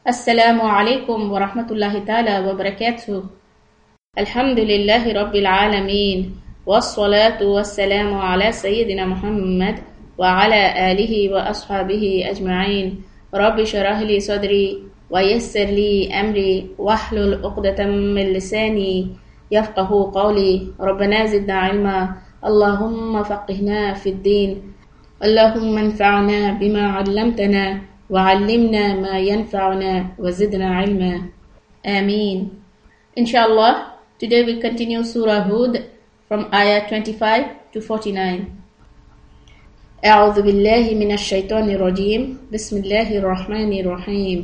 السلام عليكم ورحمة الله تعالى وبركاته. الحمد لله رب العالمين، والصلاة والسلام على سيدنا محمد وعلى آله وأصحابه أجمعين. رب اشرح لي صدري ويسر لي أمري واحلل عقدة من لساني يفقه قولي. ربنا زدنا علما، اللهم فقهنا في الدين، اللهم انفعنا بما علمتنا وعلمنا ما ينفعنا وزدنا علما. آمين. Inshallah, today we continue Surah Hud from ayah 25 to 49. أعوذ بالله من الشيطان الرجيم. بسم الله الرحمن الرحيم.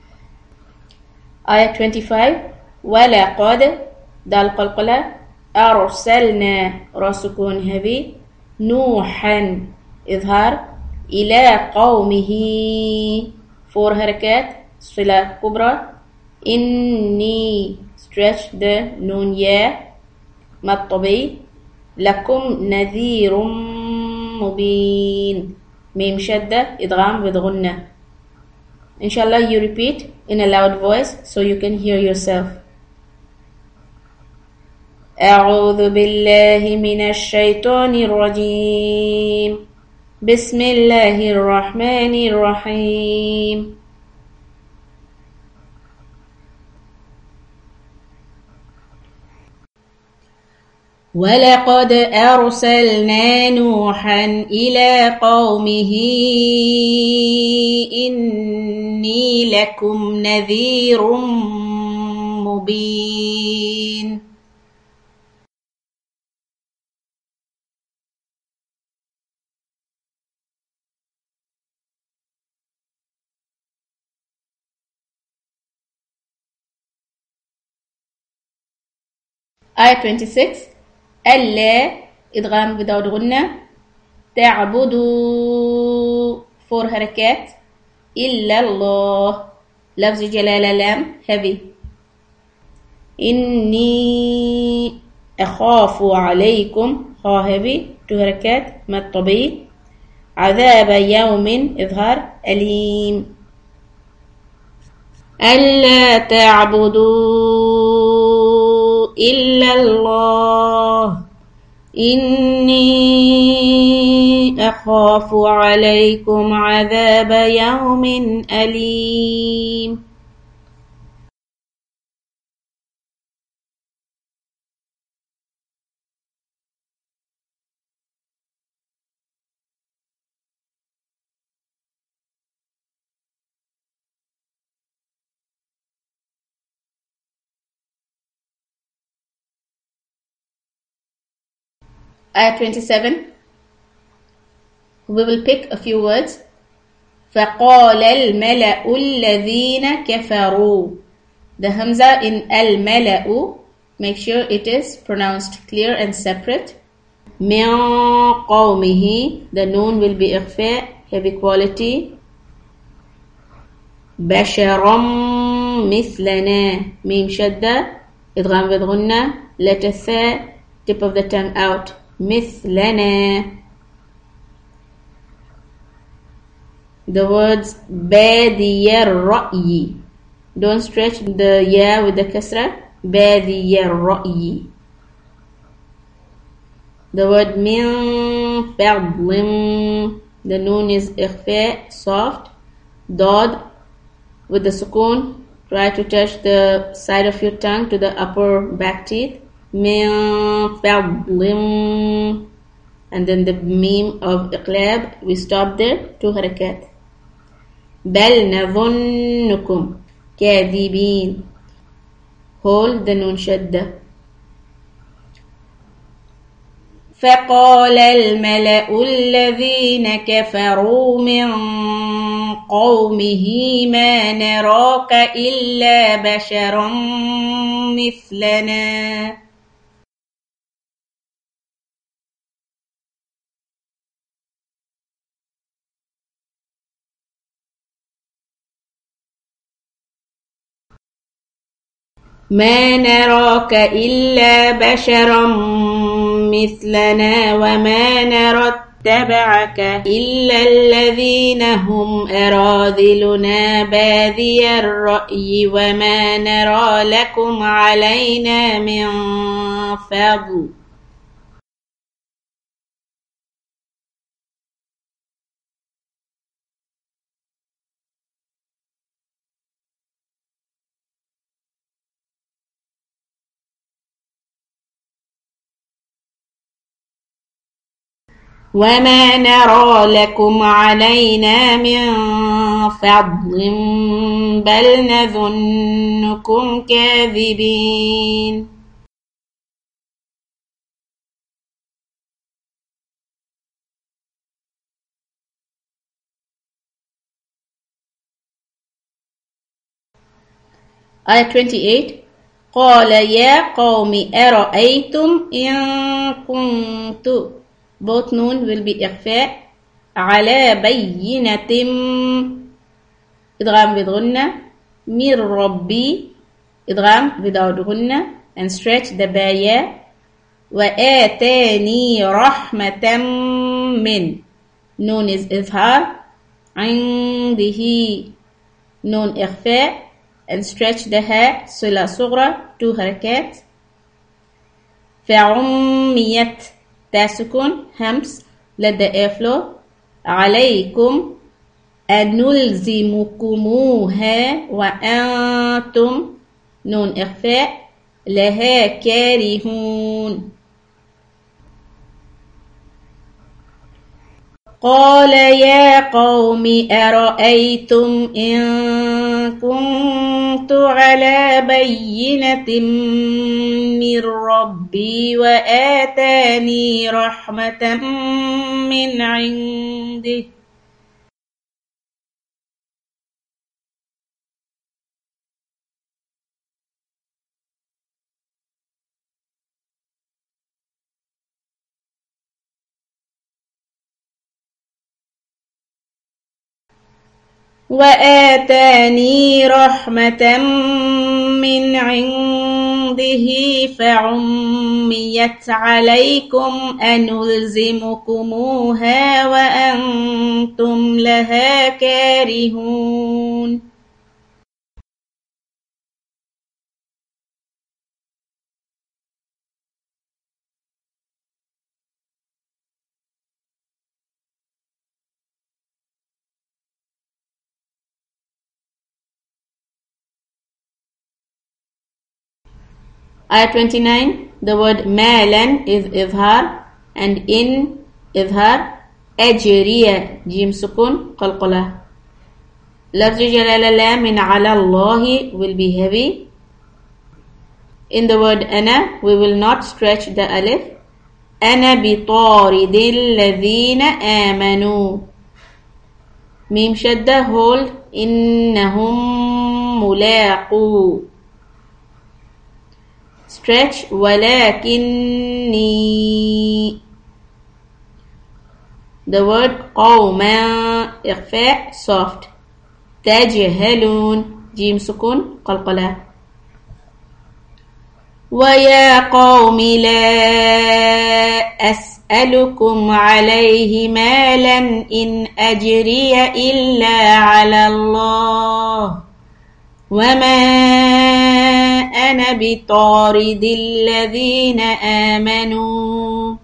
Ayah 25. وَلَقَدْ دال قلقلة أرسلنا راسكون heavy نوحا إظهار إلى قومه four حركات صلة كبرى إني stretch the نون يا مد طبيعي لكم نذير مبين ميم شدة إدغام with غنة. Inshallah, you repeat in a loud voice so you can hear yourself. أعوذ بالله من الشيطان الرجيم. بسم الله الرحمن الرحيم. ولقد أرسلنا نوحا إلى قومه إني لكم نذير مبين. Ayah 26. ألا إدغام without غنة تعبدوا four حركات إلا الله لفظ جلالة لام heavy. إني أخاف عليكم خا heavy two حركات مد طبيعي عذاب يوم إظهار أليم. ألا تعبدوا إلا الله إني أخاف عليكم عذاب يوم أليم. Ayah 27. We will pick a few words. فقال الملأ الذين كفروا. The hamza in al-mala'u, make sure it is pronounced clear and separate. من قومه, the noon will be إخفاء, heavy quality. بشرا مثلنا, ميم شدة, إدغام with غنة, letter ثاء, tip of the tongue out. مثلنا. The words بادي الرأي, don't stretch the ya with the kasra. بادي الرأي. The word من فضل, the noon is إخفاء soft. ضاد with the sukoon, try to touch the side of your tongue to the upper back teeth. من فضل, and then the meme of إقلاب, we stop there, two حركات. بل نظنكم كاذبين, hold the نون شدة. فقال الملأ الذين كفروا من قومه ما نراك إلا بشرا مثلنا. ما نراك إلا بشرا مثلنا وما نرى اتبعك إلا الذين هم أراذلنا بادي الرأي وما نرى لكم علينا من فضل. وما نرى لكم علينا من فضل بل نظنكم كاذبين. Ayah 28. قال يا قوم أرأيتم إن كنت. Both noon will be إخفاء. على بينة إدغام بغنة. من ربي إدغام without غنة and stretch the بايا. وآتاني رحمة من نون is إظهار. عنده نون إخفاء and stretch the ها صلة صغرى 2 حركات. فعميت تاسكن همس let the air flow. عليكم أنلزمكموها وأنتم نون إخفاء لها كارهون. قال يا قوم أرأيتم إن كنت على بينة من ربي وآتاني رحمة من عنده. وآتاني رحمة من عنده فعميت عليكم أنلزمكموها وأنتم لها كارهون. Ayah 29. The word malan is izhar and in izhar. أجرية جيم سكون قلقلة. لفظ جلالة لا من على الله will be heavy. In the word أنا we will not stretch the alif. أنا بطارد الذين آمنوا. ميم شدة hold إنهم ملاقو. stretch ولكني. the word قوما إخفاء soft. تجهلون جيم سكون قلقلة. ويا قوم لا أسألكم عليه مالا إن أجري إلا على الله وما أنا بطارد الذين آمنوا.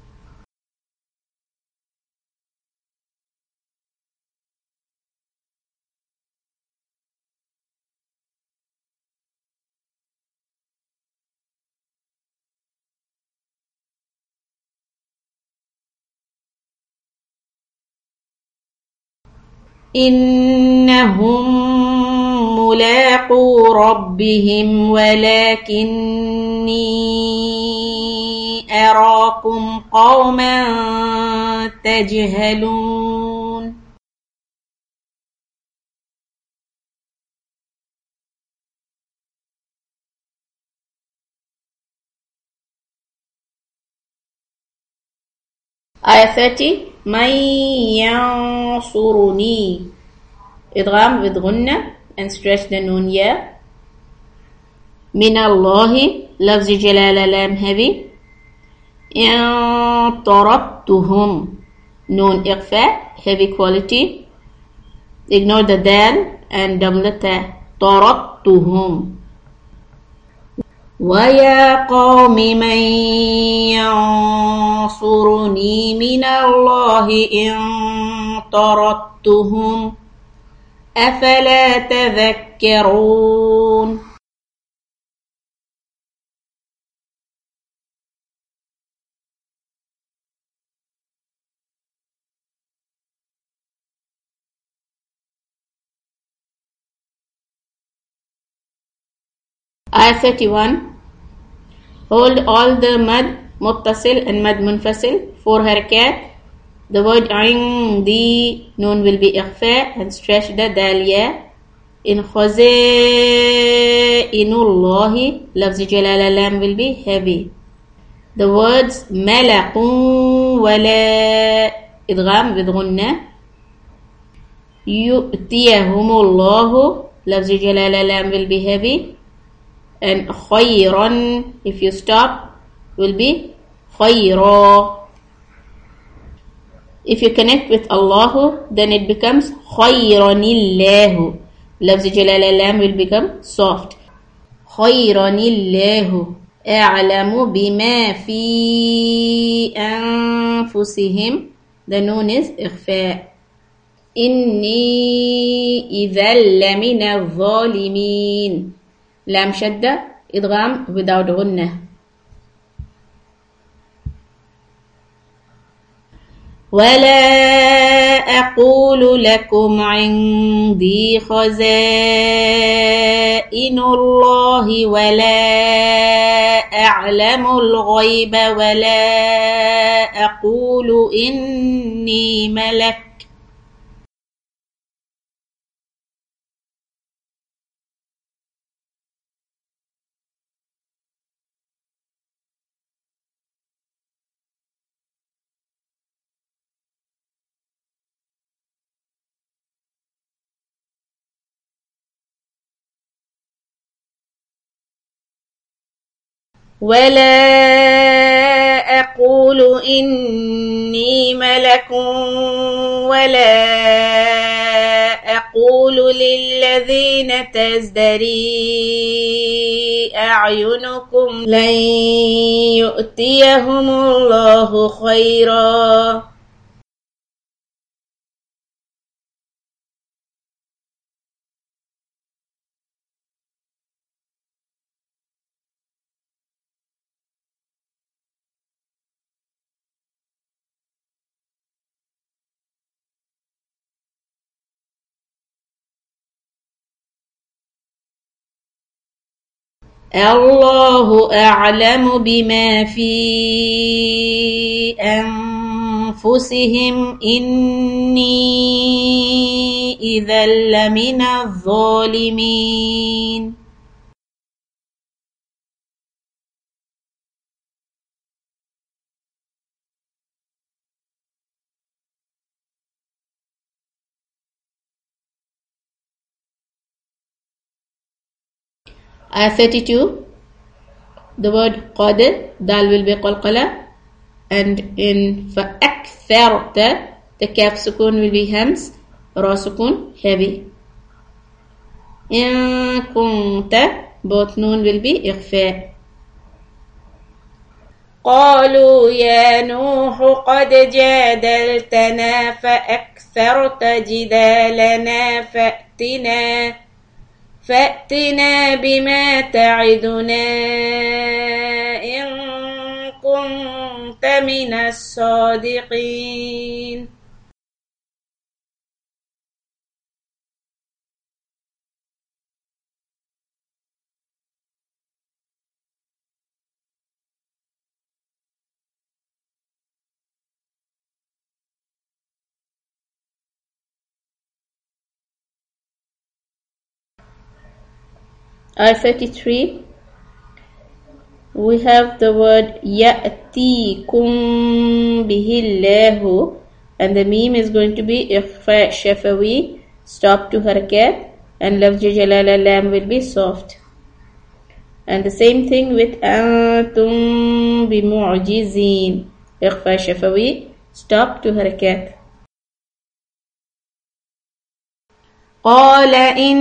إنهم ملاقو ربهم ولكني أراكم قوما تجهلون. Ayah 30. من ينصرني إدغام with غنة and stretch the nun ya. من الله لفظ جلالة لام heavy. إن طردتهم Noon إخفاء heavy quality. Ignore the dal and double the ta. طردتهم. ويا قوم من ينصرني من الله إن طردتهم أفلا تذكرون. Ayah 31. Hold all the mad muttasil and mad munfasil, 4 harakat. The word عندي noon will be إخفاء and stretch the دالية. In خزائن الله لفظ جلالة لام will be heavy. The words ملق ولا إدغام بغنة. يؤتيهم الله لفظ جلالة لام will be heavy. And خيرا, if you stop, will be خيرا. If you connect with Allah, then it becomes خيرا الله. لفظ جلالة لام will become soft. خيرا الله أعلم بما في أنفسهم. The noon is إخفاء. إني إذا لمن الظالمين. لام شدة إدغام without غنة. ولا أقول لكم عندي خزائن الله ولا أعلم الغيب ولا أقول إني ملك. ولا أقول إني ملك ولا أقول للذين تزدري أعينكم لن يؤتيهم الله خيرا. الله أعلم بما في أنفسهم إني إذا لمن الظالمين. Ayah 32. The word قد, dal will be qalqala, and in فأكثرت, the kaf sukun will be hams, ra sukun heavy. إن كنت, both noon will be إخفاء. قالوا يا نوح قد جادلتنا فأكثرت جدالنا فأتنا بما تعدنا إن كنت من الصادقين. Ayah 33. We have the word يأتيكم به الله, and the meme is going to be إخفاء شفوي, stop to harakat, and lafz jalala lam will be soft. And the same thing with أنتم بمعجزين, إخفاء شفوي, stop to حركات. قال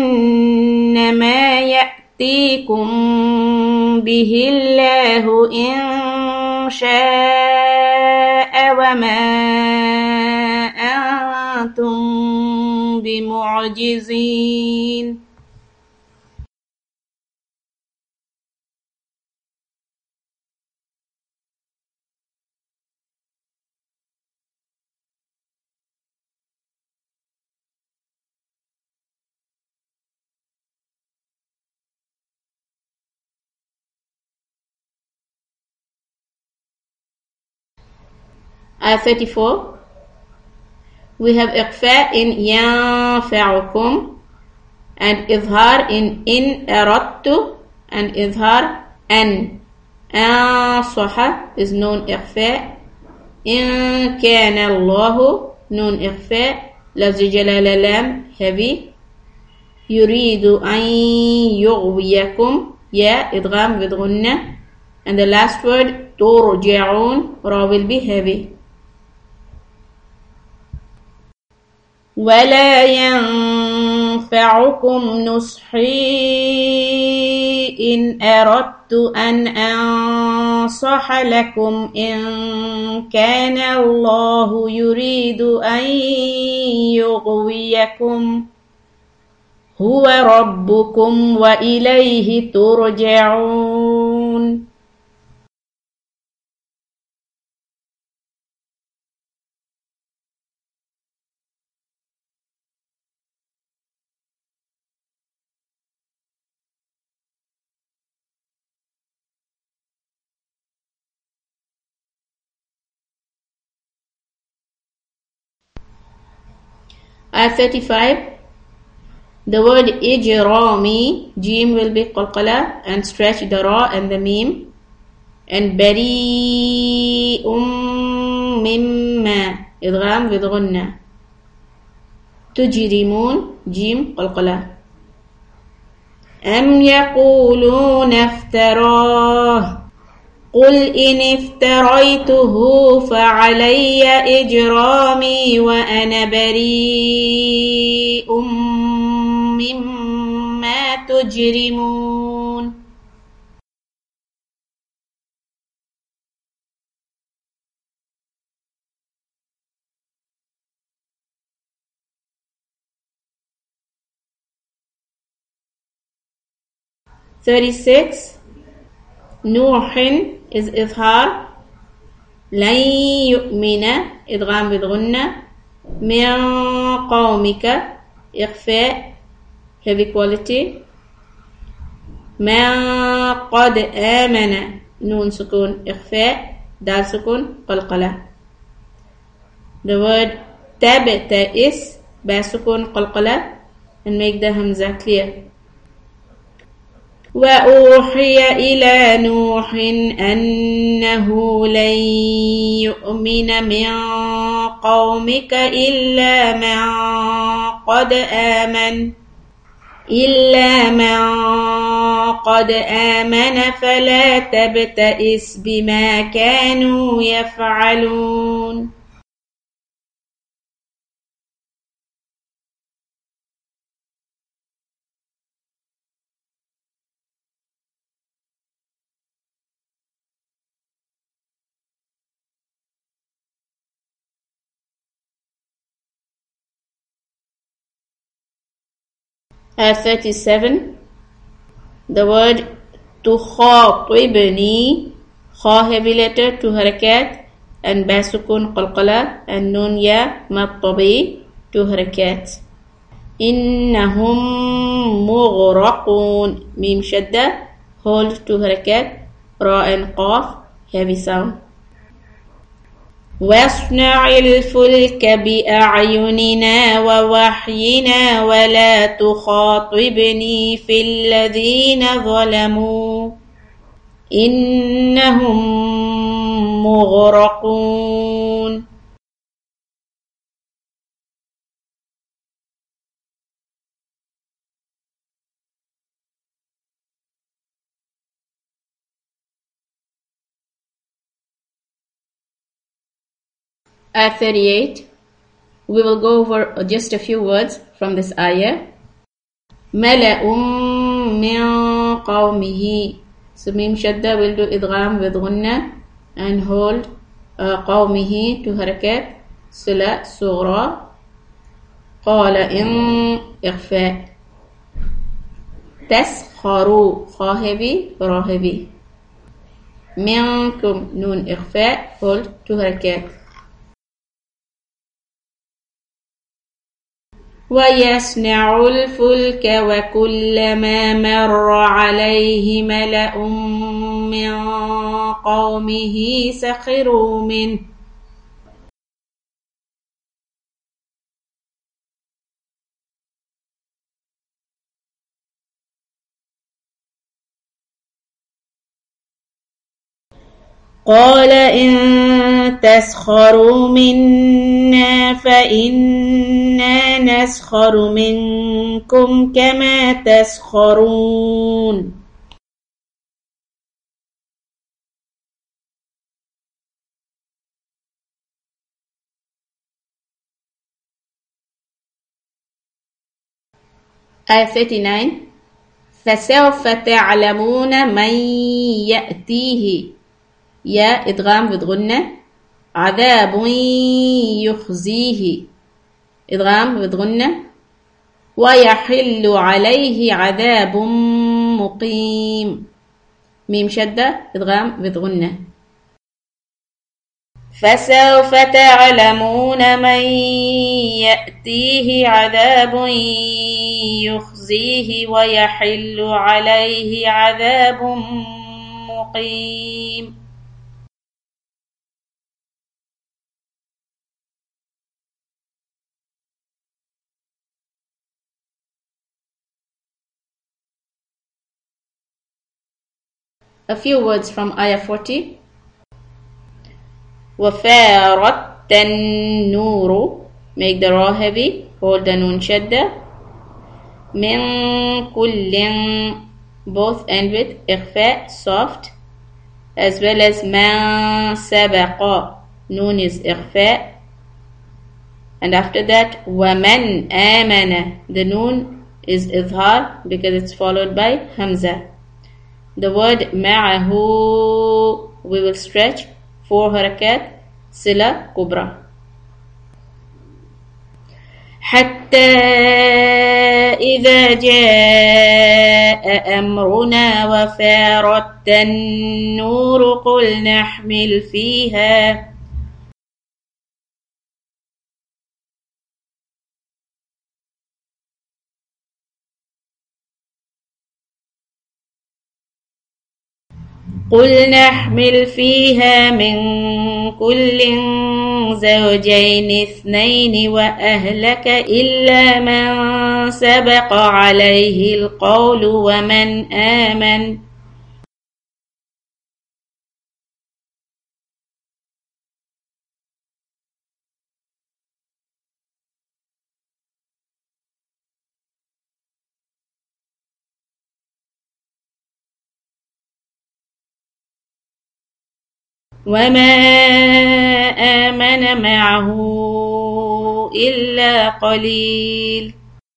إنما يأتيكم به الله إن شاء وما أنتم بمعجزين. Ayah 34. We have إخفاء in ينفعكم and إظهار in أردت and إظهار أن. أنصح is known إخفاء. إن كان الله نون إخفاء. لفظ جلالة لام heavy. يريد أن يغويكم يا إدغام with غنة. And the last word ترجعون را will be heavy. ولا ينفعكم نصحي إن أردت أن أنصح لكم إن كان الله يريد أن يغويكم هو ربكم وإليه ترجعون. Ayah 35. The word إجرامي جيم will be قلقلة and stretch the ra and the meme. And بريء مما إدغام with غنة. تجرمون جيم قلقلة. أم يقولون افتراه قل إن افتريته فعلي إجرامي وأنا بريء مما تجرمون. "36. نوح is إظهار. لن يؤمن إدغام بالغنة. من قومك إخفاء heavy quality. من قد آمن نون سكون إخفاء دال سكون قلقلة. The word تبتئس با سكون قلقلة and make the همزة clear. وأوحي إلى نوح أنه لن يؤمن من قومك إلا من قد آمن فلا تبتئس بما كانوا يفعلون. Ayah 37. The word تخاطبني خا heavy letter to harakat and ba sukun qalqala and nun ya mad tabi to harakat. إنهم مغرقون ميم شدة hold to harakat ra and qaf heavy sound. واصنع الفلك بأعيننا ووحينا ولا تخاطبني في الذين ظلموا إنهم مغرقون. Ayah 38. We will go over just a few words from this ayah. مَلَأٌ مِّن قَوْمِهِ. So Mim Shadda will do idgham with gunna and hold قَوْمِهِ to harakat sila sughra. قَالَ إِن إِخْفَاء. تَسْخَرُوا خا heavy ra heavy. مِنكُم nun إخفاء hold to harakat. ويصنع الفلك وكلما مر عليه ملأ من قومه سخروا منه قال إن تسخروا منا فإنا نسخر منكم كما تسخرون. Ayah 39. فسوف تعلمون من يأتيه يا إدغام بتغنى عذاب يخزيه إدغام بتغنى ويحل عليه عذاب مقيم ميم شدة إدغام بتغنى. فسوف تعلمون من يأتيه عذاب يخزيه ويحل عليه عذاب مقيم. A few words from Ayah 40. وَفَارَتْ النُّورُ. Make the ra heavy, hold the nun shadda. مِن كُلٍّ. Both end with إخفاء, soft. As well as مَا سَبَقَ. Nun is إخفاء. And after that, وَمَنْ آمَنَ. The nun is إظهار because it's followed by Hamza. The word ma'ahu we will stretch 4 harakat sila kubra. حتى إذا جاء أمرنا وفارت النور قل نحمل فيها قل نحمل فيها من كل زوجين اثنين وأهلك إلا من سبق عليه القول ومن آمن وما آمن معه إلا قليل.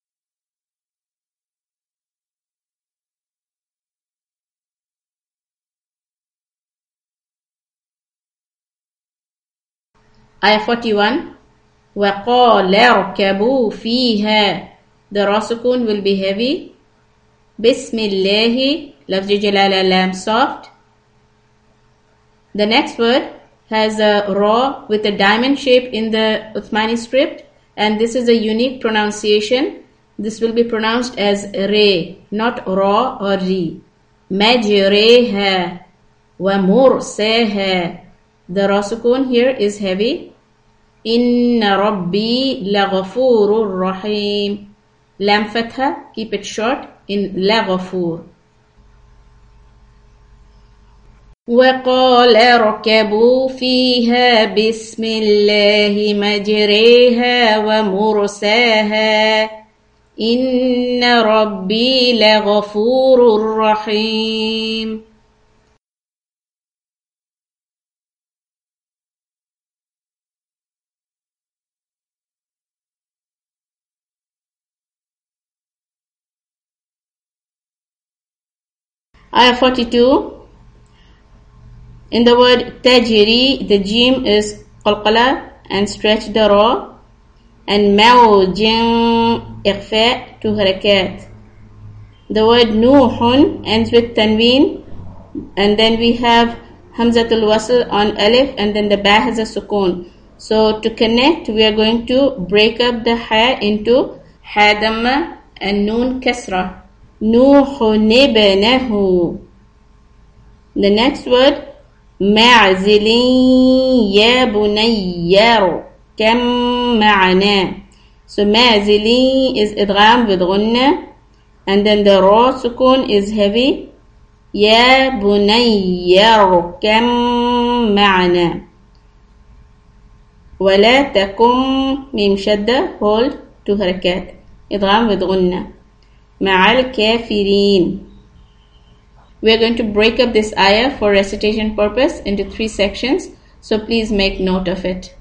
Ayah 41. وَقَالَ ارْكَبُوا فِيهَا. The ra sukun will be heavy. Bismillah. Lafz jalala lam soft. The next word has a ra with a diamond shape in the Uthmani script, and this is a unique pronunciation. This will be pronounced as re, not ra or ri. Majreha wa mursaha. The ra sukun here is heavy. Inna rabbi laghafurur rahim. Lam fatha, keep it short in laghafur. وَقَالَ ارْكَبُوا فِيهَا بِسْمِ اللَّهِ مَجْرَاهَا وَمُرْسَاهَا إِنَّ رَبِّي لَغَفُورٌ رَحِيمٌ. Ayah 42. In the word tajri, the jim is qalqala and stretch the ra, and mawjin ikhfa, 2 harakat. The word nuhun ends with tanween, and then we have hamzatul wasl on alif, and then the ba has a sukoon. So to connect, we are going to break up the ha into ha damma and noon kasra. Nuhun ibnahu. The next word ma'zilin ya bunayyaru kam ma'ana. So ma'zilin is idgham with gunna, and then the ra sukoon is heavy. يا بني اركب معنا. ولا تكن ميم شدة hold 2 حركات إدغام with غنة مع الكافرين. We are going to break up this ayah for recitation purpose into 3 sections, so please make note of it.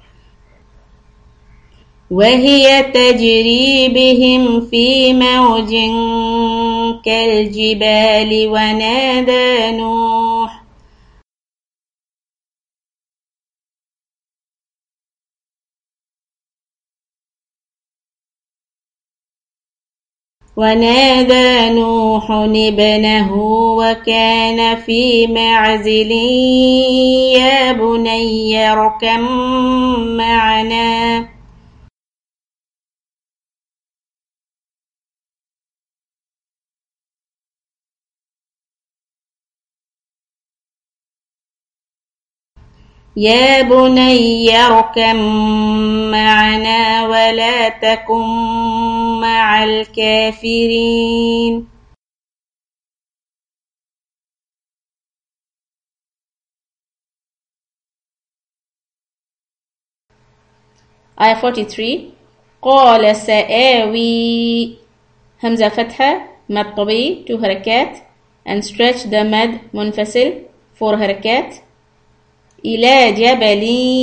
وهي تجري بهم في موج كالجبال ونادى نوح ابنه وكان في معزل يا بني اركب معنا. يا بني اركب معنا ولا تكن مع الكافرين. Ayah 43. قال سآوي همزة فتحة مد طبيعي 2 حركات and stretch the mad منفصل 4 حركات. إلى جبل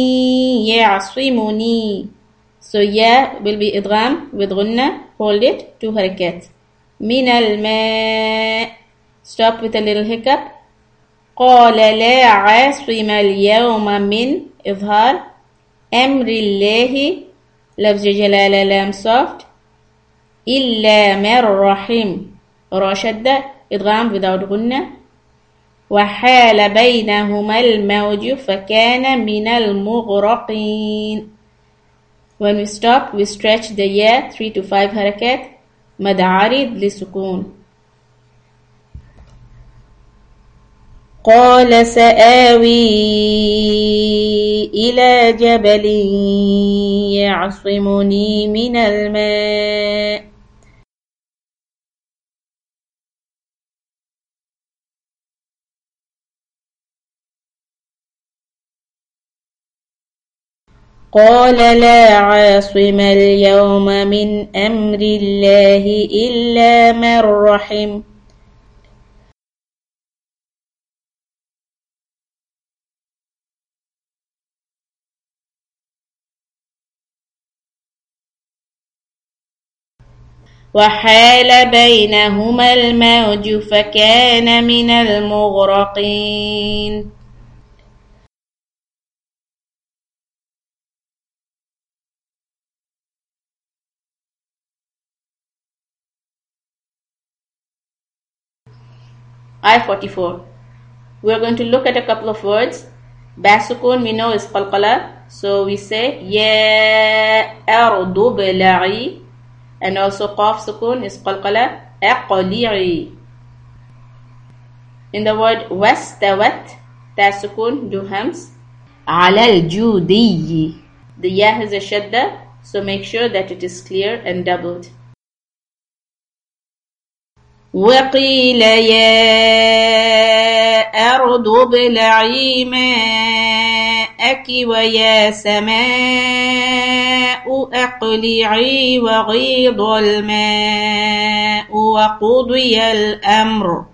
يعصمني. So ya will be idgham with gunna, hold it 2 حركات. من الماء, stop with a little hiccup. قال لا عاصم اليوم من إظهار أمر الله لفظ جلالة لام soft إلا من رحم را شدة إدغام without غنة. وحال بينهما الموج فكان من المغرقين. When we stop, we stretch the ya 3 to 5 حركات مد عارض لسكون. قال سآوي إلى جبل يعصمني من الماء. قال لا عاصم اليوم من أمر الله إلا من رحم. وحال بينهما الموج فكان من المغرقين. Ayah 44. We are going to look at a couple of words. Ba sukun we know is qalqala, so we say ya ardu bla'i, and also qaf sukun is qalqala aqli'i. In the word wastawat, ta sukun do hams ala al-judi. The ya has a shadda, so make sure that it is clear and doubled. وقيل يا أرض ابلعي ماءك ويا سماء أقلعي وغيض الماء وقضي الأمر.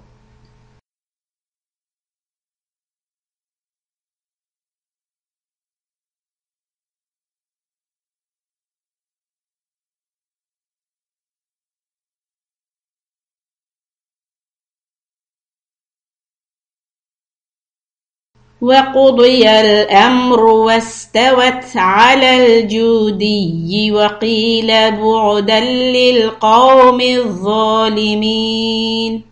وقضي الأمر واستوت على الجودي وقيل بعدا للقوم الظالمين.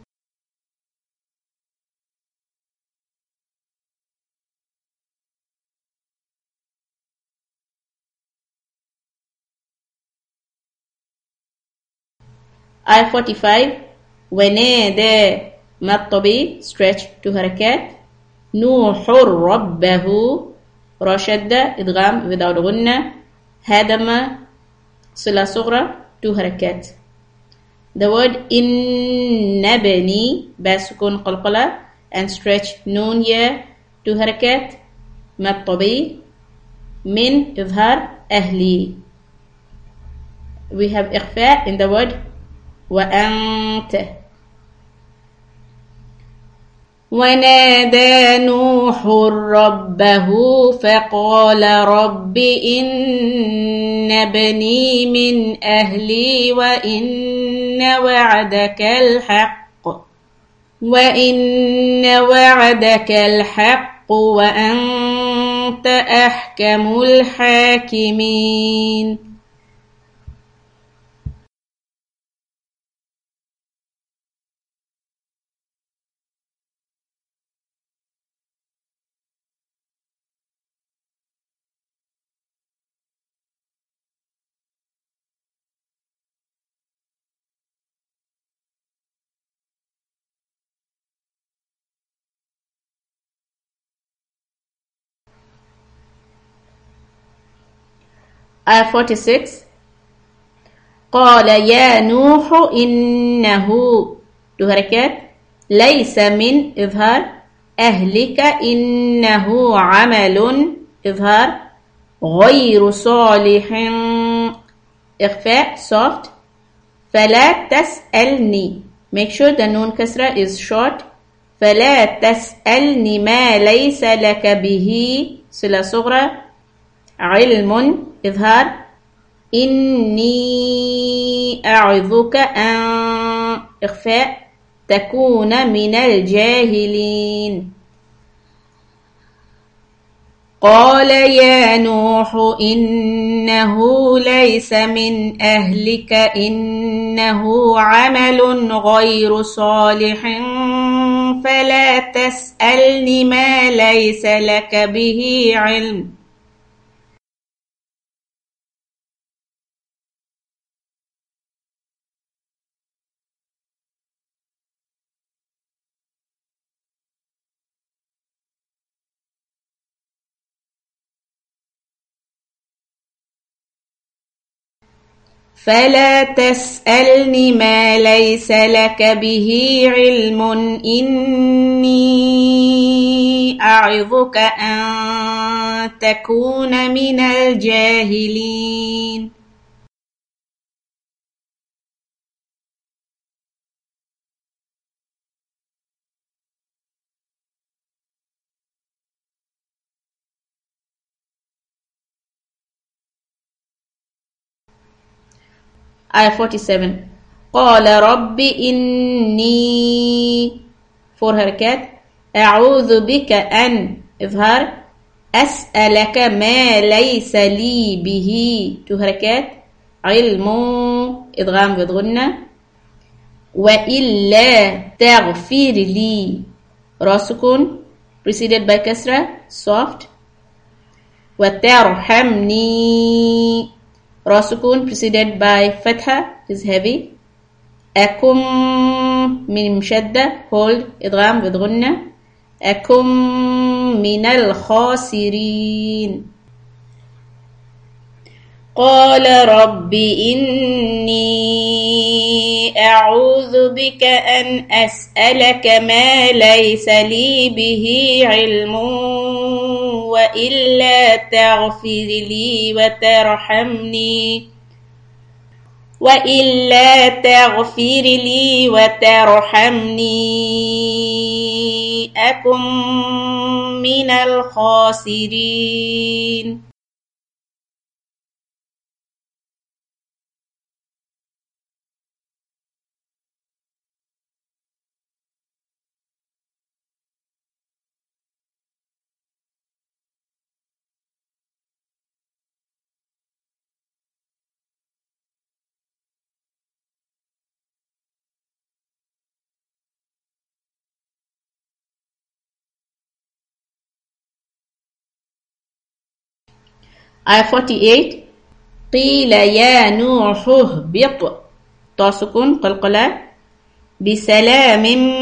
آية 45 ونادى مطبي stretch to حركات نوح ربه رشد إدغام without غنة هدم صلة صغرى to حركات. The word إن بني بسكون قلقلة and stretch نون يا to حركات مطبي من إظهار أهلي. We have إخفاء in the word وأنت. ونادى نوح ربه فقال رب إن ابني من أهلي وإن وعدك الحق وأنت أحكم الحاكمين. آية 46 قال يا نوح إنه دو حركات ليس من إظهار أهلك إنه عمل إظهار غير صالح إخفاء soft فلا تسألني make sure the نون كسرة is short فلا تسألني ما ليس لك به صلة صغرى علم إظهار إني أعظك أن إخفاء تكون من الجاهلين. قال يا نوح إنه ليس من أهلك إنه عمل غير صالح فلا تسألني ما ليس لك به علم. فلا تسألني ما ليس لك به علم إني أعظك أن تكون من الجاهلين. آية 47 قال رب إني فور حركات أعوذ بك أن إظهار أسألك ما ليس لي به تو حركات علم إدغام بغنة وإلا تغفر لي راسكون preceded by كسرة soft وترحمني راسكون preceded by فتحة is heavy أكم من مشدة hold إدغام بغنة أكم من الخاسرين. قال رب إني أعوذ بك أن أسألك ما ليس لي به علم وإلا تغفر لي وترحمني أكن من الخاسرين. Ayah 48. قيل يا نوح اهبط طاء سكون قلقلة بسلام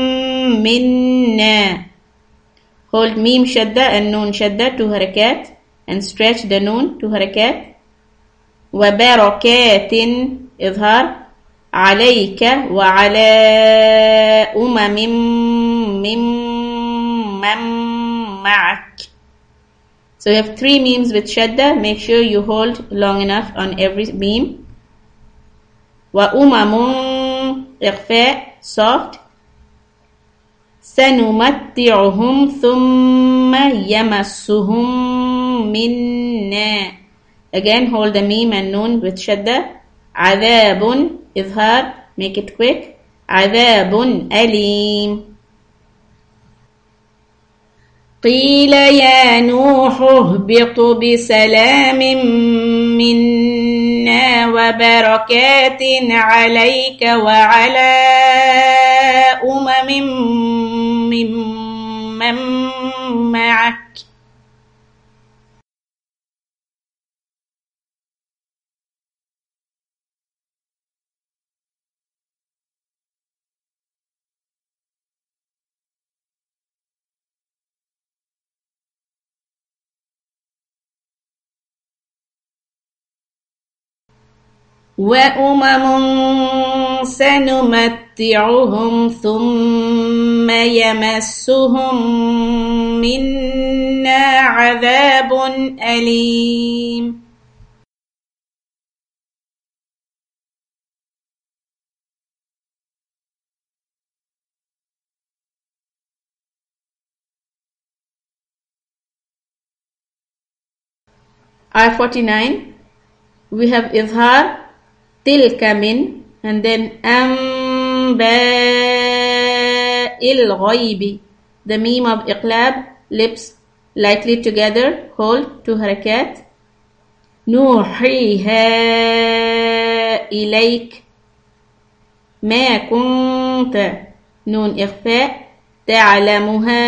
منا. Hold mim shadda and noon shadda to harakat and stretch the noon to harakat. وبركات إظهار عليك وعلى ممن معك. So you have 3 memes with shadda. Make sure you hold long enough on every meme. وأمم إخفاء soft. سنمتعهم ثم يمسهم منا. Again hold the meme and noon with shadda. عذاب إظهار make it quick. عذاب أليم. قيل يا نوح اهبط بسلام منا وبركات عليك وعلى ممن معك. وأمم سنمتعهم ثم يمسهم منا عذاب أليم. Ayah 49. We have إظهار تلك من and then أنباء الغيب. The meme of إقلاب lips lightly together hold 2 harakat. نوحيها إليك ما كنت نون إخفاء تعلمها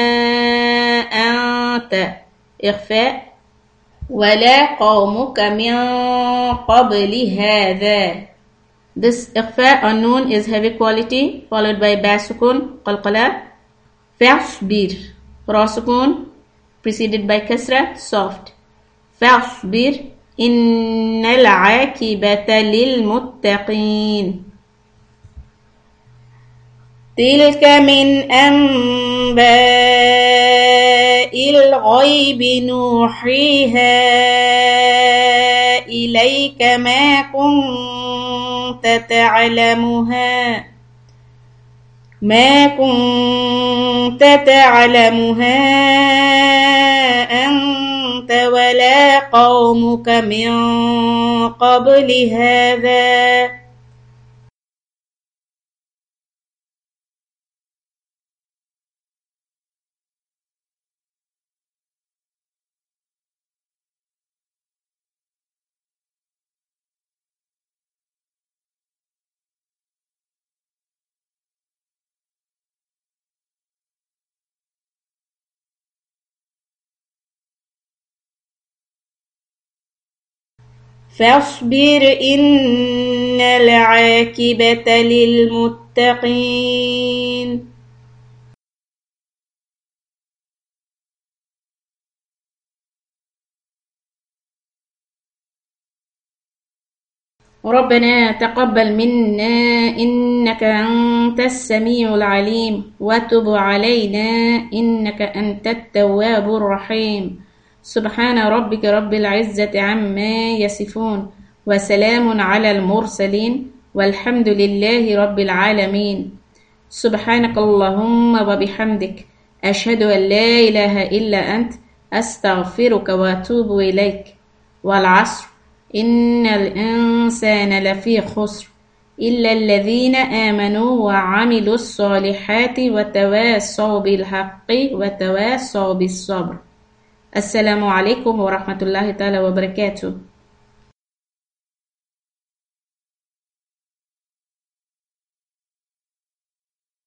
أنت إخفاء. ولا قومك من قبل هذا. This إخفاء on noon is heavy quality followed by ba sukun qalqala. فاصبر ra sukun preceded by kasra soft. فاصبر إن العاقبة للمتقين. تلك من أنباء الغيب نوحيها إليك ما كنت تعلمها أنت ولا قومك من قبل هذا. فاصبر إن العاقبة للمتقين. ربنا تقبل منا إنك أنت السميع العليم وتب علينا إنك أنت التواب الرحيم. سبحان ربك رب العزة عما يصفون وسلام على المرسلين والحمد لله رب العالمين. سبحانك اللهم وبحمدك أشهد أن لا إله إلا أنت أستغفرك وأتوب إليك. والعصر إن الإنسان لفي خسر إلا الذين آمنوا وعملوا الصالحات وتواصوا بالحق وتواصوا بالصبر. السلام عليكم ورحمة الله تعالى وبركاته.